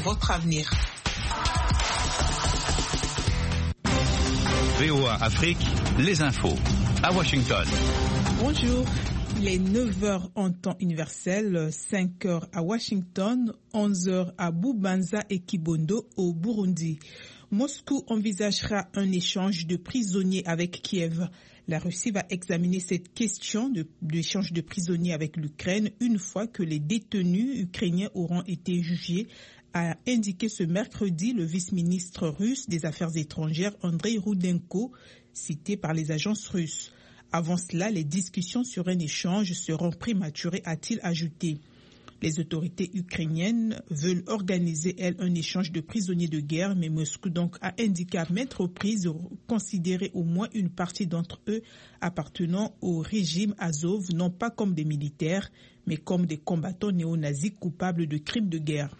votre avenir. VOA Afrique, les infos, à Washington. Bonjour, il est 9h en temps universel, 5h à Washington, 11h à Bubanza et Kibondo au Burundi. Moscou envisagera un échange de prisonniers avec Kiev. La Russie va examiner cette question d'échange de prisonniers avec l'Ukraine une fois que les détenus ukrainiens auront été jugés, a indiqué ce mercredi le vice-ministre russe des Affaires étrangères Andrei Rudenko, cité par les agences russes. Avant cela, les discussions sur un échange seront prématurées, a-t-il ajouté. Les autorités ukrainiennes veulent organiser, elles, un échange de prisonniers de guerre, mais Moscou donc a indiqué à maintes reprises considérer au moins une partie d'entre eux appartenant au régime Azov, non pas comme des militaires, mais comme des combattants néo-nazis coupables de crimes de guerre.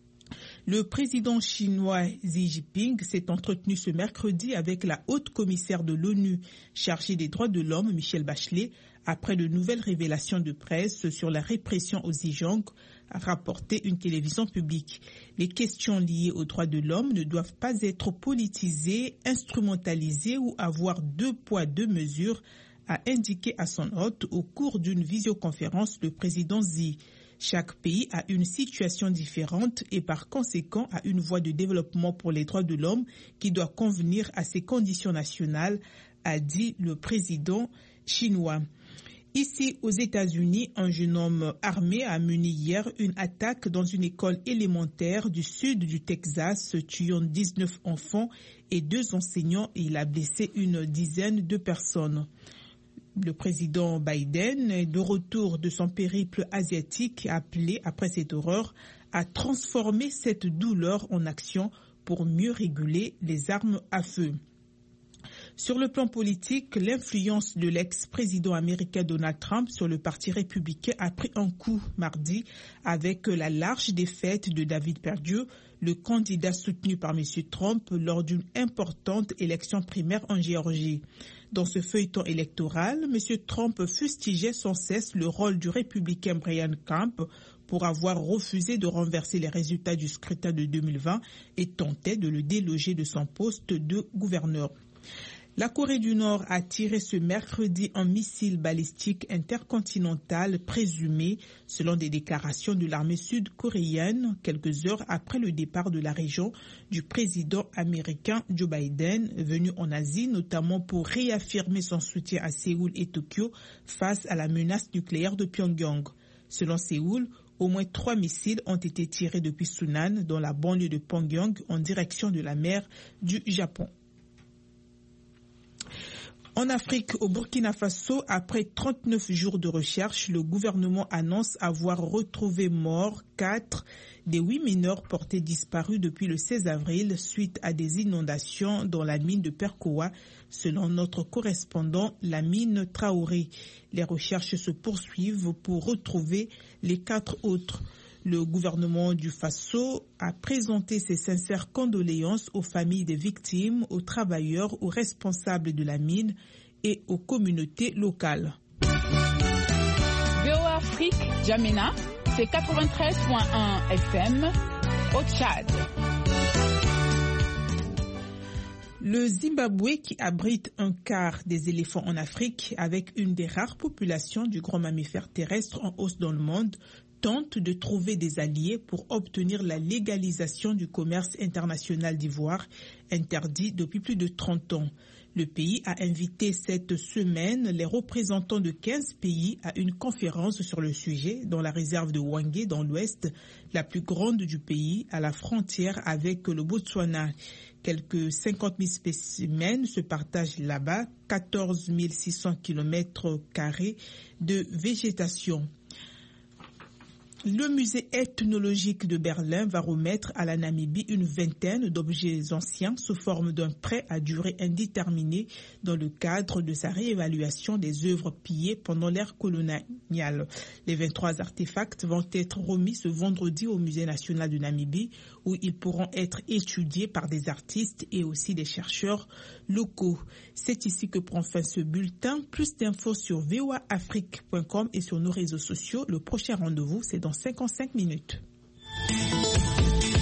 Le président chinois Xi Jinping s'est entretenu ce mercredi avec la haute commissaire de l'ONU chargée des droits de l'homme, Michelle Bachelet, après de nouvelles révélations de presse sur la répression au Xinjiang, a rapporté une télévision publique. Les questions liées aux droits de l'homme ne doivent pas être politisées, instrumentalisées ou avoir deux poids, deux mesures, a indiqué à son hôte au cours d'une visioconférence le président Xi. Chaque pays a une situation différente et par conséquent a une voie de développement pour les droits de l'homme qui doit convenir à ses conditions nationales, a dit le président chinois. Ici, aux États-Unis, un jeune homme armé a mené hier une attaque dans une école élémentaire du sud du Texas, tuant 19 enfants et 2 enseignants, et il a blessé une dizaine de personnes. Le président Biden, de retour de son périple asiatique, a appelé, après cette horreur, à transformer cette douleur en action pour mieux réguler les armes à feu. Sur le plan politique, l'influence de l'ex-président américain Donald Trump sur le parti républicain a pris un coup mardi avec la large défaite de David Perdue, le candidat soutenu par M. Trump lors d'une importante élection primaire en Géorgie. Dans ce feuilleton électoral, M. Trump fustigeait sans cesse le rôle du républicain Brian Kemp pour avoir refusé de renverser les résultats du scrutin de 2020 et tentait de le déloger de son poste de gouverneur. La Corée du Nord a tiré ce mercredi un missile balistique intercontinental présumé, selon des déclarations de l'armée sud-coréenne, quelques heures après le départ de la région du président américain Joe Biden, venu en Asie, notamment pour réaffirmer son soutien à Séoul et Tokyo face à la menace nucléaire de Pyongyang. Selon Séoul, au moins 3 missiles ont été tirés depuis Sunan, dans la banlieue de Pyongyang, en direction de la mer du Japon. En Afrique, au Burkina Faso, après 39 jours de recherche, le gouvernement annonce avoir retrouvé morts 4 des 8 mineurs portés disparus depuis le 16 avril suite à des inondations dans la mine de Perkoa, selon notre correspondant Lamine Traoré. Les recherches se poursuivent pour retrouver les 4 autres. Le gouvernement du Faso a présenté ses sincères condoléances aux familles des victimes, aux travailleurs, aux responsables de la mine et aux communautés locales. VOA Afrique, Djamena, c'est 93.1 FM au Tchad. Le Zimbabwe, qui abrite un quart des éléphants en Afrique, avec une des rares populations du grand mammifère terrestre en hausse dans le monde, tente de trouver des alliés pour obtenir la légalisation du commerce international d'ivoire, interdit depuis plus de 30 ans. Le pays a invité cette semaine les représentants de 15 pays à une conférence sur le sujet dans la réserve de Hwange dans l'ouest, la plus grande du pays, à la frontière avec le Botswana. Quelques 50 000 spécimens se partagent là-bas, 14 600 km² de végétation. Le musée ethnologique de Berlin va remettre à la Namibie une vingtaine d'objets anciens sous forme d'un prêt à durée indéterminée dans le cadre de sa réévaluation des œuvres pillées pendant l'ère coloniale. Les 23 artefacts vont être remis ce vendredi au Musée national de Namibie où ils pourront être étudiés par des artistes et aussi des chercheurs locaux. C'est ici que prend fin ce bulletin. Plus d'infos sur voaafrique.com et sur nos réseaux sociaux. Le prochain rendez-vous, c'est dans 55 minutes.